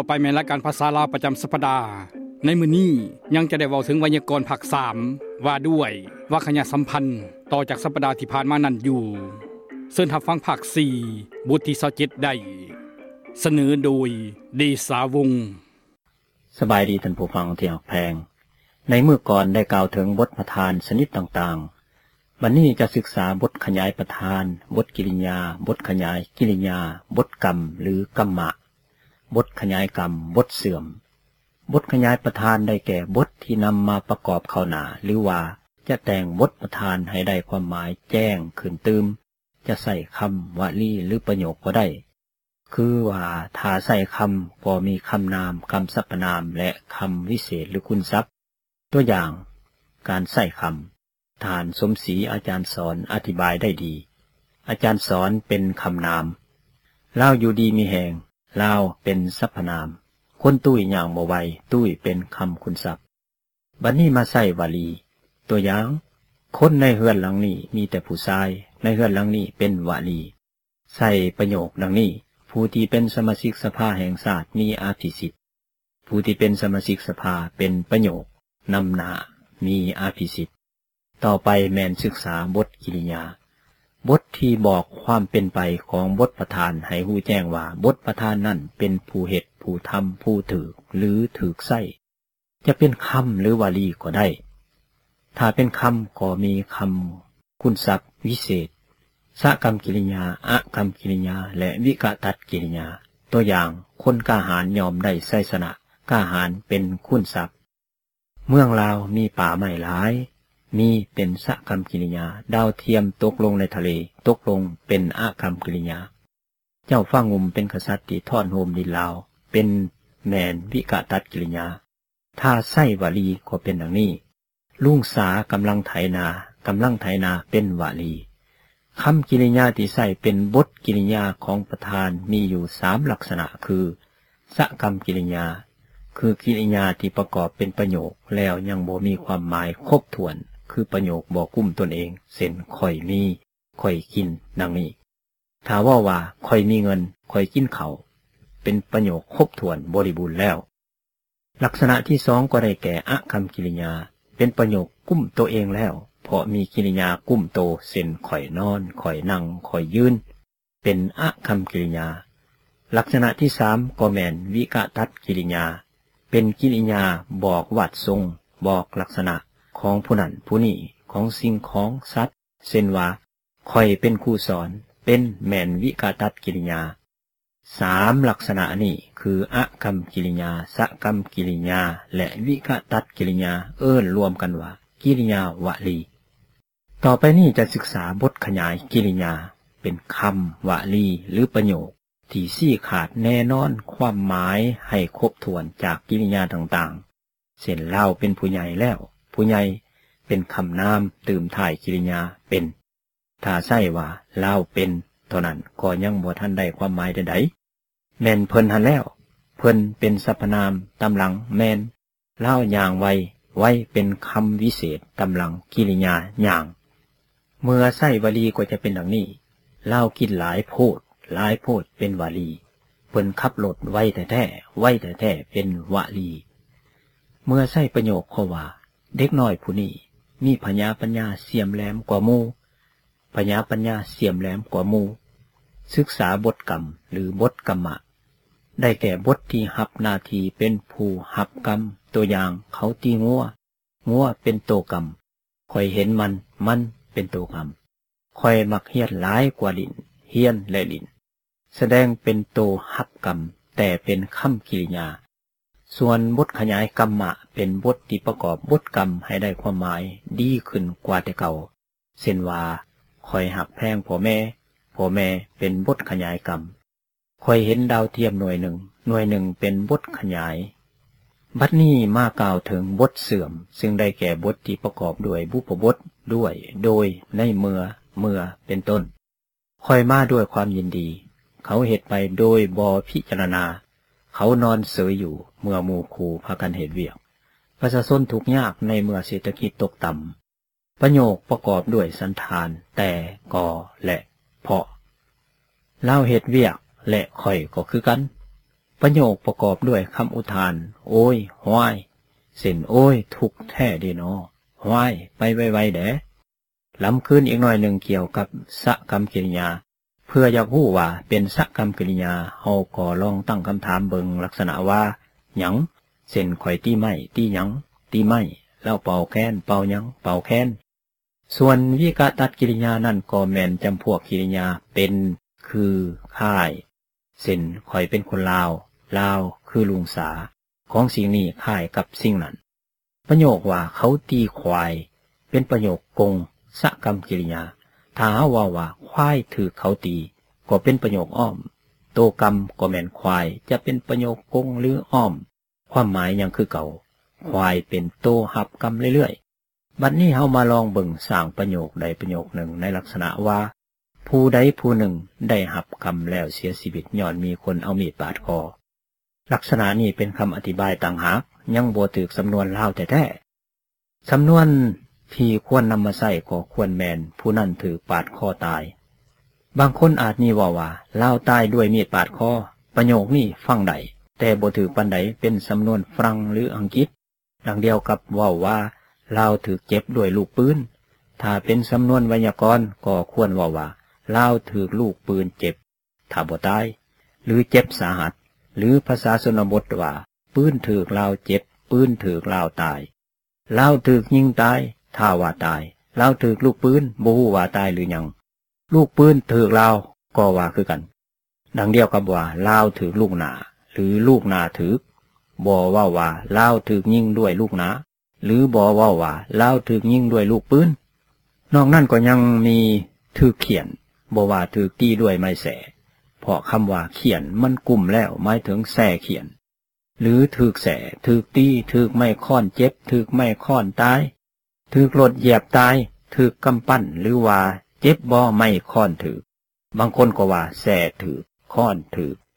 อไปแม่นรายการภาษาลาวประจำสัปดาห์ในมื้อนี้ยังจะได้เว้าถึงไวยากรณ์ภาค3ว่าด้วยวรรคยสัมพันธ์ต่อจากสัปดาห์ที่ผ่านมานั้นอยู่เชิญรับฟังภาค4บทที่27ได้เสนอโดยเดชาวงศ์สบายดีท่านผู้ฟังที่รักแพงในเมื่อก่อนได้กล่าวถึงบทประธานชนิดต่างๆวันนี้จะศึกษาบทขยายประธานบทกิริยาบทขยายกิริยาบทกรรมหรือกรรมะบทขยายกรรมบทเสื่อมบทขยายประธานได้แก่บทที่นำมาประกอบเข้าหน้าหรือว่าจะแต่งบทประธานให้ได้ความหมายแจ้งขึ้นตืมจะใส่คำวลีหรือประโยคก็ได้คือว่าถ้าใส่คำก็มีคำนามคำสรรพนามและคำวิเศษหรือคุณทรัพย์ตัวอย่างการใส่คำทานสมศรีอาจารย์สอนอธิบายได้ดีอาจารย์สอนเป็นคำนามลาวอยู่ดีมีแหงลาวเป็นสรรพนามคนตุ้ยอย่างบ่ไหวตุ้ยเป็นคำคุณทรัพย์บัดนี้มาใส่วลีตัวอย่างคนในเฮือนหลังนี้มีแต่ผู้ชายในเฮือนหลังนี้เป็นวลีใส่ประโยคดังนี้ผู้ที่เป็นสมาชิกสภาแห่งชาติมีอภิสิทธิ์ผู้ที่เป็นสมาชิกสภาเป็นประโยคนำหน้ามีอภิสิทธิ์ต่อไปแม่นศึกษาบทกิริยาบทที่บอกความเป็นไปของบทประธานให้ฮู้แจ้งว่าบทประธานนั่นเป็นผู้เฮ็ดผู้ทำผู้ถือหรือถือใส่จะเป็นคำหรือวลีก็ได้ถ้าเป็นคำก็มีคำคุณศัพท์วิเศษสกรรมกิริยาอกรรมกิริยาและวิกตัดกิริยาตัวอย่างคนกล้าหาญยอมได้ไสสนะกล้าหาญเป็นคุณศัพท์เมืองลาวมีป่าไม้หลายมีเป็นสกรรมกิริยาดาวเทียมตกลงในทะเลตกลงเป็นอกรรมกิริยาเจ้าฟ้างุมเป็นกษัตริย์ที่ทอดโฮมดินลาวเป็นแมนวิกตัดกิริยาถ้าใส่วลีก็เป็นดังนี้ลุงสากำลังไถนาเป็นวลีคำกิริยาที่ใส่เป็นบทกิริยาของประธานมีอยู่3ลักษณะคือสกรรมกิริยาคือกิริยาที่ประกอบเป็นประโยคแล้วยังบ่มีความหมายครบถ้วนคือประโยคบ่กุ้มตนเองเช่นข่อยมีข่อยกินดังนี้ถ้าว่าข่อยมีเงินข่อยกินข้าวเป็นประโยคครบถ้วนบริบูรณ์แล้วลักษณะที่2ก็ได้แก่อกรรมกิริยาเป็นประโยคกุ้มตัวเองแล้วเพราะมีกิริยากุ้มโตเช่นข่อยนอนข่อยนั่งข่อยยืนเป็นอกรรมกิริยาลักษณะที่3ก็แม่นวิกตัดกิริยาเป็นกิริยาบอกวัดทรงบอกลักษณะของผู้นั้นผู้นี้ของสิ่งของสัตว์เช่นว่าข่อยเป็นครูสอนเป็นแม่นวิกตัดกิริยา3ลักษณะนี้คืออกรรมกิริยาสกรรมกิริยาและวิกตัดกิริยารวมกันว่ากิริยาวลีต่อไปนี้จะศึกษาบทขยายกิริยาเป็นคำวลีหรือประโยคที่ชี้ขาดแน่นอนความหมายให้ครบถ้วนจากกิริยาต่างๆเช่นเราเป็นผู้ใหญ่แล้วผู้ใหญ่เป็นคำนามตื่มถ่ายกิริยาเป็นถ้าใช่ว่าเราเป็นเท่านั้นก็ยังบ่ทันได้ความหมายใดๆแม่นเพิ่นหันแล้วเพิ่นเป็นสรรพนามตำหลังแม่นเล่าอย่างไวเป็นคำวิเศษตำหลังกิริยาอย่างเมื่อใส่วลีก็จะเป็นดังนี้เล่ากินหลายโพดเป็นวลีเพิ่นขับรถไวแต่แท้เป็นวลีเมื่อใส่ประโยคข้อว่าเด็กน้อยผู้นี้มีปัญญาเสียมแหลมกว่าหมู่ปัญญาเสียมแหลมกว่าหมู่ศึกษาบทกรรมหรือบทกรรมะได้แก่บทที่หับหน้าที่เป็นผู้หับกรรมตัวอย่างเขาตีงัวเป็นโตกรรมข่อยเห็นมันเป็นโตกรรมข่อยมักเฮียนหลายกว่าลิ้นเฮียนและลิ้นแสดงเป็นโตหับกรรมแต่เป็นคำกิริยาส่วนบทขยายกรรมะเป็นบทที่ประกอบบทกรรมให้ได้ความหมายดีขึ้นกว่าแต่เก่าเช่นว่าข่อยหักแพงพ่อแม่เป็นบทขยายกรรมข่อยเห็นดาวเทียมหน่วยหนึ่งเป็นบทขยายบัดนี้มากล่าวถึงบทเสื่อมซึ่งได้แก่บทที่ประกอบด้วยบุพบทด้วยโดยในเมื่อเป็นต้นข่อยมาด้วยความยินดีเขาเหตุไปโดยบ่พิจารณาเขานอนเสยอยู่เมื่อหมู่คู่พากันเหตุเวียกประชาชนทุกข์ยากในเมื่อเศรษฐกิจตกต่ำประโยคประกอบด้วยสันธานแต่ก่อและเพาะเล่าเหตุเวียกและข่อยก็คือกันประโยคประกอบด้วยคำอุทาน โอ้ยห้วยเส้นโอ้ยทุกแท้ดีเนาะห้วยไปไวๆเด้ล้ำขึ้นอีกหน่อยหนึ่งเกี่ยวกับสกรรมกิริยาเพื่ออยากรู้ว่าเป็นสกรรมกิริยาเฮาก็ลองตั้งคำถามเบิ่งลักษณะว่าหยังเส้นข่อยตีไม้ตีหยังตีไม้แล้วเป่าแค้นเป่าหยังเป่าแค้นส่วนวิกตัดกิริยานั่นก็แม่นจำพวกกิริยาเป็นคือค่ายเส้นข่อยเป็นคนลาวคือลุงสาของสิ่งนี้ค่ายกับสิ่งนั้นประโยคว่าเขาตีควายเป็นประโยคกงสกรรมกิริยาถ้าว่าควายถือเขาตีก็เป็นประโยคอ้อมโตกรรมก็แม่นควายจะเป็นประโยคกงหรืออ้อมความหมายยังคือเก่าควายเป็นโตหับกรรมเรื่อยๆบัดนี้เฮามาลองเบิ่งสร้างประโยคใดประโยคหนึ่งในลักษณะว่าผู้ใดผู้หนึ่งได้หับกรรมแล้วเสียชีวิตย้อนมีคนเอามีดปาดคอลักษณะนี้เป็นคำอธิบายต่างหากยังบ่ถูกสำนวนลาวแท้ๆสำนวนที่ควรนำมาใส่ก็ควรแมนผู้นั้นถือปาดคอตายบางคนอาจมีว่าลาวตายด้วยมีดปาดคอประโยคนี้ฟังได้แต่บ่ถือปานใดเป็นสำนวนฝรั่งหรืออังกฤษดังเดียวกับว่าลาวถือเจ็บด้วยลูกปืนถ้าเป็นสำนวนไวยากรณ์ก็ควรว่าลาวถือลูกปืนเจ็บถ้าบ่ตายหรือเจ็บสาหัสหรือภาษาชนบทว่าปืนถือลาวเจ็บปืนถือลาวตายลาวถือยิงตายถ้าว่าตายลาวถือลูกปืนบ่ฮู้ว่าตายหรือยังลูกปืนถือลาวก็ว่าคือกันดังเดียวกับว่าลาวถือลูกหนาหรือลูกหนาถือบ่ว่าลาวถือยิงด้วยลูกหนาหรือบ่ว่าลาวถือยิงด้วยลูกปืนนอกนั้นก็ยังมีถือเขียนบ่ว่าถือตีด้วยไม้แสเพราะคำว่าเขียนมันกลุ่มแล้วหมายถึงแส่เขียนหรือถือแสถือตีถือไม้ค้อนเจ็บถือไม้ค้อนตายถือรถเหยียบตายถือกำปั้นหรือว่าเจ็บบ่ไม้ค้อนถือบางคนก็ว่าแส่ถือค้อนถือ